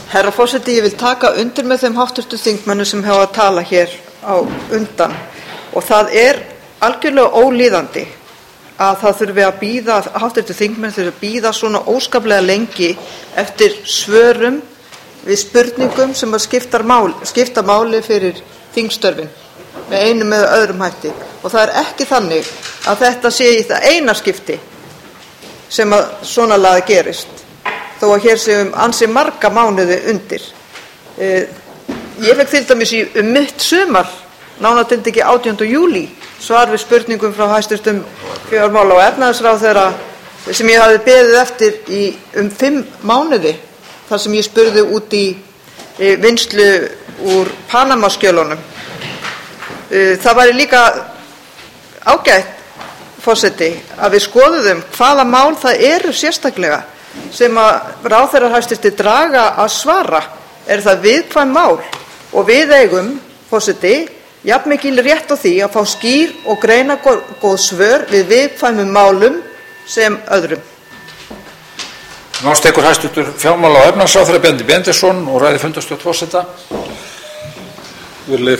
Herra forseti, ég vil taka undir með þeim háttvirtu þingmönnum sem hafa að tala hér á undan og það algjörlega ólíðandi að það þurfi að bíða, háttvirtu þingmenn þurfi að bíða svona óskaplega lengi eftir svörum við spurningum sem að skipta máli fyrir þingstörfin með einum eða öðrum hætti. Og það ekki þannig að þetta sé í það eina skipti sem að svona lagað gerist, þó að hér sé ansi marga mánuði undir. Ég fékk til dæmis mitt sumar, nánar tiltekið 18. júlí, svar við spurningum frá hæstv. Fjármála- og efnahagsráðherra sem ég hafði beðið eftir í 5 mánuði, þar sem ég spurði út í vinnslu úr Panama-skjölunum. Það væri líka ágætt, forseti, að við skoðuðum hvaða mál það eru sérstaklega sem að ráðherrar hæstvirtir draga að svara. Það viðkvæm mál og við eigum, forseti, jafnmikil rétt á því að fá skýr og greinargóð svör við viðkvæmum málum sem öðrum. Næst tekur hæstv. Fjármála- og efnahagsráðherra Bjarni Benediktsson og ræðir fundarstjórn forseta. Virðulegi